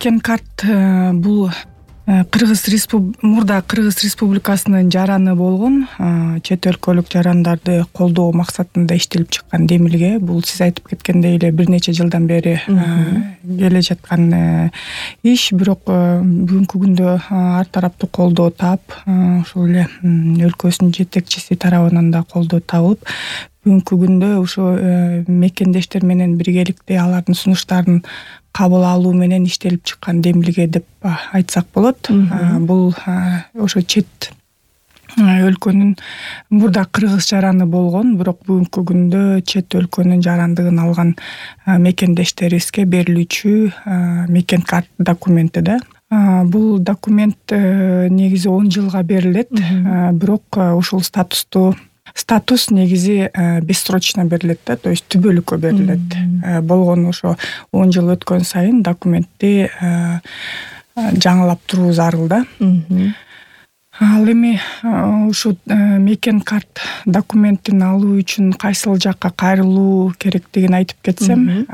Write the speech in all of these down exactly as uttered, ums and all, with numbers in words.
Мекен карт бул Кыргыз Респуб... мурда Кыргыз Республикасынын жараны болгон чет өлкөлүк жарандарды колдоо максатында иштелип чыккан демилге. Бул сиз айтып кеткендей эле бир нече жылдан бери келе жаткан иш, бирок бүгүнкү күндө ар тараптуу колдоо таап, ошол эле өлкөсүнүн жетекчиси тарабынан да колдоо табылып, бүгүнкү күндө ошо мекендештер менен биргеликте алардын сунуштарын кабыл алуу менен иштелип чыккан демилге деп айтсак болот. Бул ошо чет өлкөнүн мурда кыргыз жараны болгон, бирок бүгүнкү күндө чет өлкөнүн жарандыгын алган мекендештерибизге берилүүчү мекен карт документи да. Бул документ негизи он жылга берилет, бирок ушул статусту статус негизи бессрочно берилет да, то есть түбөлүккө берилет. Болгону ошо он жыл өткөн сайын документти жаңылап туруу зарыл да. Ал эми ушу мекен карт документин алуу үчүн кайсыл жакка кайрылуу керектигин айтып кетсем,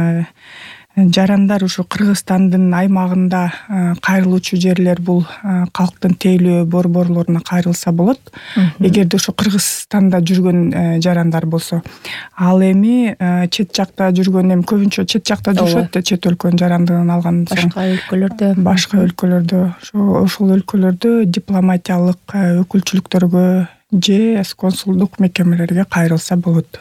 жарандар ушу Кыргызстандын аймагында кайрылуучу жерлер бул калктын тейлөө борборлоруна кайрылса болот. Эгерде ушу Кыргызстанда жүргөн жарандар болсо, ал эми чет жакта жүргөн, эми көбүнчө чет жакта жүрүшөт да, чет өлкөнүн жарандыгын алган соң. Башка өлкөлөрдө, башка өлкөлөрдө, ошол өлкөлөрдө дипломатиялык өкүлчүлүктөргө же консулдук мекемелерге кайрылса болот.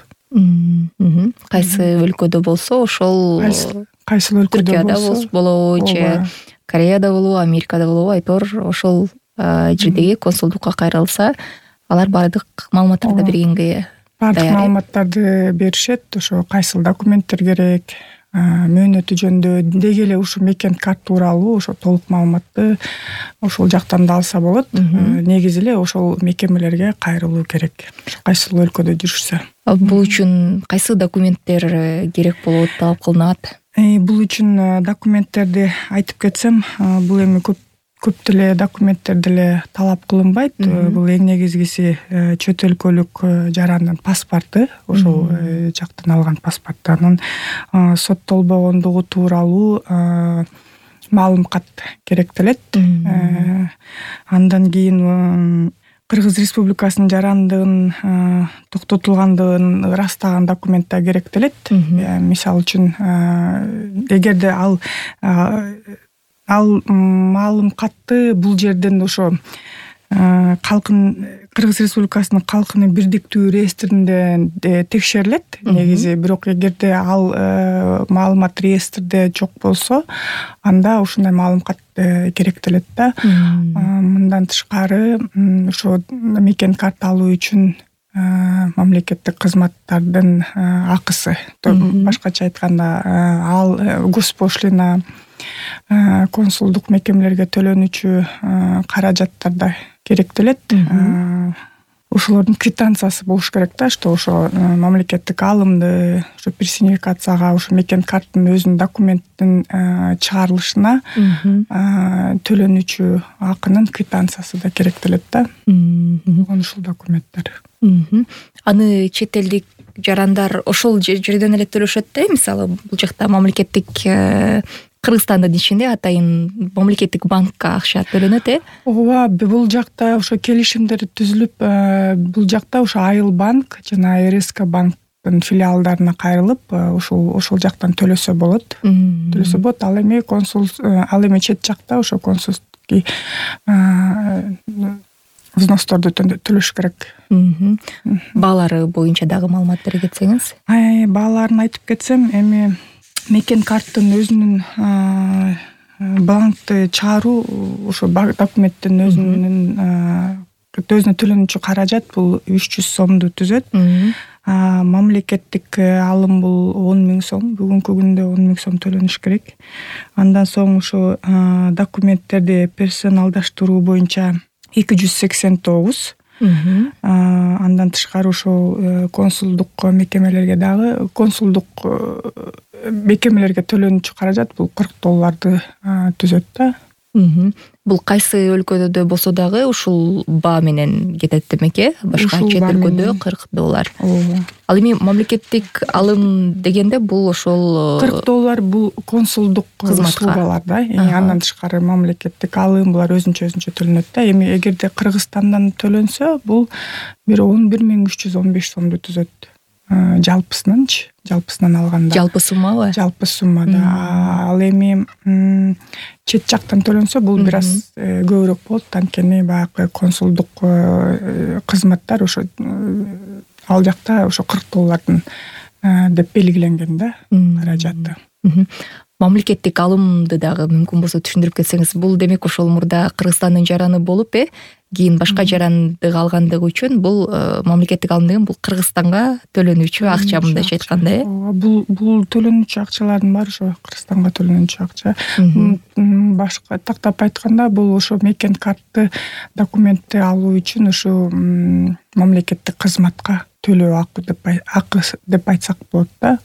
Кайсы өлкөдө болсо, ошол кайсы өлкөдө болсо болобу, же Кореяда болобу, Америкада болобу, айтор ошол жердеги консулдукка кайрылса, алар баардык маалыматтарды бергенге баардык маалыматтарды беришет. Ошо кайсыл документтер керек, мөөнөтү жөнүндө деги эле ушу мекен карт тууралуу ошо толук маалыматты ошол жактан да алса болот. Негизи эле ошол мекемелерге кайрылуу керек, кайсыл өлкөдө жүрүшсө. Бул үчүн кайсы документтер керек болот, талап кылынат? Бул үчүн документтерди айтып кетсем, бул эми көп көп деле документтер деле талап кылынбайт. Бул эң негизгиси чет өлкөлүк жарандын паспорту, ошол жактан алган паспорт, анан соттолбогондугу тууралуу маалымат керектелет. Андан кийин Кыргыз Республикасынын жарандыгын токтотулгандыгын ырастаган документ да керектелет. Мисалы үчүн, эгерде ал ал маалыматты бул жерден ошо калкын Кыргыз Республикасынын калкынын бирдиктүү реестринде текшерилет негизи, бирок эгерде ал маалымат реестрде жок болсо, анда ушундай маалымат керектелет да. Мындан тышкары, ошо мекен карт алуу үчүн мамлекеттик кызматтардын акысы, башкача айтканда, ал госпошлина, консулдук мекемелерге төлөнүүчү каражаттар да керектелет. Ошолордун квитанциясы болуш керек да, что ошо мамлекеттик алымды, ошо персонификацияга, ошо мекен карттын өзүнүн документтин чыгарылышына төлөнүүчү акынын квитанциясы да керектелет да. Ушул документтер. Аны чет элдик жарандар ошол жерден эле төлөшөт да, мисалы бул жакта мамлекеттик Кыргызстандын ичинде атайын мамлекеттик банкка акча төлөнөт, э? Ооба, бул жакта ошо келишимдер түзүлүп, бул жакта ошо Айыл банк жана эр эс ка банктын филиалдарына кайрылып, ошол ошол жактан төлөсө болот. Төлөсө болот. Ал эми консул, ал эми чет жакта ошо консулский взносторду төлөш керек. Баалары боюнча дагы маалымат бере кетсеңиз? Бааларын айтып кетсем, эми мекен карттын өзүнүн банкты чыгаруу, ошо документтин өзүнүн өзүнө төлөнүүчү каражат бул үч жүз сомду түзөт. Мамлекеттик алым бул он миң сом, бүгүнкү күндө он миң сом төлөнүш керек. Андан соң ошо документтерди персоналдаштыруу боюнча эки жүз сексен тогуз. Андан тышкары ошол консулдук мекемелерге дагы, консулдук мекемелерге төлөнүүчү каражат бул кырк долларды түзөт да. Бул кайсы өлкөдө болсо дагы ушул баа менен кетет демек э башка чет өлкөдө кырк доллар. Ооба. Ал эми мамлекеттик алым дегенде бул ошол кырк доллар бул консулдук услугалар да. Андан тышкары мамлекеттик алым булар өзүнчө өзүнчө төлөнөт да. Эми эгерде Кыргызстандан төлөнсө бул бир он бир миң үч жүз он беш сомду түзөт. Жалпысынанчы, жалпысынан алганда. Жалпы суммабы? Жалпы суммада. Ал эми чет жактан төлөнсө бул бир аз көбүрөөк болот. Анткени баягы консулдук кызматтар ошо ал жакта ошо кырк доллардын деп белгиленген да каражаты. Мамлекеттик алымды дагы мүмкүн болсо түшүндүрүп кетсеңиз, бул демек ошол мурда Кыргызстандын жараны болуп э кийин башка жарандык алгандыгы үчүн бул мамлекеттик алым деген бул Кыргызстанга төлөнүүчү акча, мындайча айтканда э. Бул бул төлөнүүчү акчалардын баары ошо Кыргызстанга төлөнүүчү акча. Башка тактап айтканда бул ошо мекен карты документти алуу үчүн ошо мамлекеттик кызматка төлөө акы деп акы деп айтсак болот да.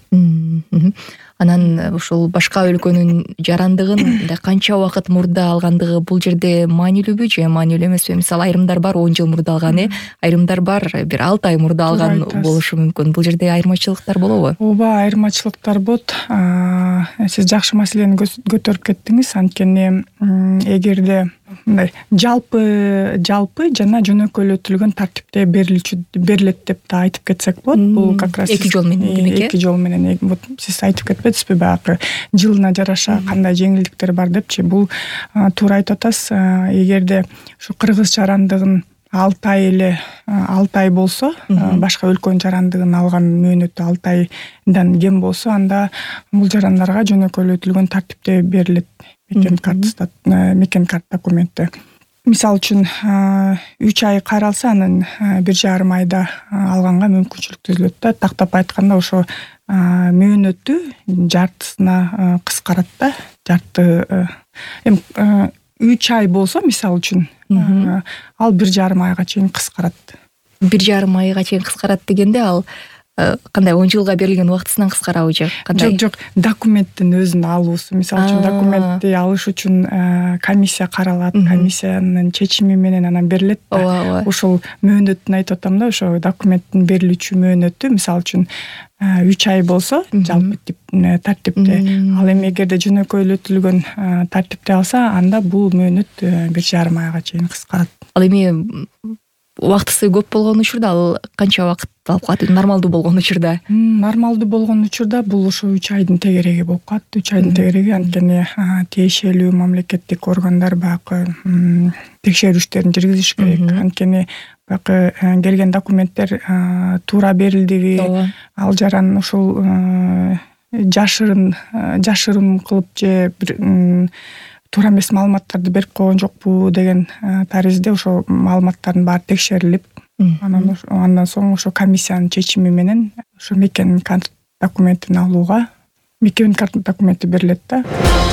Анан ушул башка өлкөнүн жарандыгын канча убакыт мурда алгандыгы бул жерде маанилүүбү же маанилүү эмеспи? Мисалы айрымдар бар он жыл мурда алган э, айрымдар бар бир алты ай мурда алган болушу мүмкүн. Бул жерде айырмачылыктар болобу? Ооба, айырмачылыктар болот. Сиз жакшы маселени көтөрүп кеттиңиз. Анткени эгерде мындай жалпы жалпы жана жөнөкөйлөтүлгөн тартипте берилчү берилет деп да айтып кетсек болот. Бул как раз эки жол менен демек э? Эки жол менен. Вот сиз айтып кетпедизби баягы жылына жараша кандай жеңилдиктер бар депчи. Бул туура айтып атасыз. Эгерде ушу кыргыз жарандыгын алты ай эле алты ай болсо, башка өлкөнүн жарандыгын алган мөөнөтү алты айдан кем болсо, анда бул жарандарга жөнөкөйлөтүлгөн тартипте берилет мекен карты мекен карт документи. Мисалы үчүн үч ай каралса, анан бир жарым айда алганга мүмкүнчүлүк түзүлөт да. Тактап айтканда ошо мөөнөтү жартысына кыскарат да. Жарты эми үч ай болсо, мисалы үчүн, ал бир жарым айга чейин кыскарат. Бир жарым айга чейин кыскарат дегенде ал кандай он жылга берилген убактысынан кыскарабы же кандай? Жок, жок, документтин өзүн алуусу. Мисалы үчүн документти алыш үчүн комиссия каралат, комиссиянын чечими менен анан берилет да. Ошол мөөнөтүн айтып атам да, ошо документтин берилүүчү мөөнөтү мисалы үчүн үч ай болсо жалпы тартипте, ал эми эгерде жөнөкөйлөтүлгөн тартипте алса, анда бул мөөнөт бир жарым айга чейин кыскарат. Ал эми убактысы көп болгон учурда ал канча убакыт алып калат? Нормалдуу болгон учурда? Нормалдуу болгон учурда бул ошо үч айдын тегереги болуп калат. үч айдын тегереги, анткени тиешелүү мамлекеттик органдар баягы текшерүүчүлөрүн жүргүзүш керек. Анткени баягы келген документтер туура берилдиби, ал жаран ошол жашырын жашырым кылып же бир туура эмес маалыматтарды берип койгон жокпу деген таризде ошо маалыматтардын баары текшерилип, анан андан соң ошо комиссиянын чечими менен ошо мекен карт документин алууга мекен карт документи берилет да.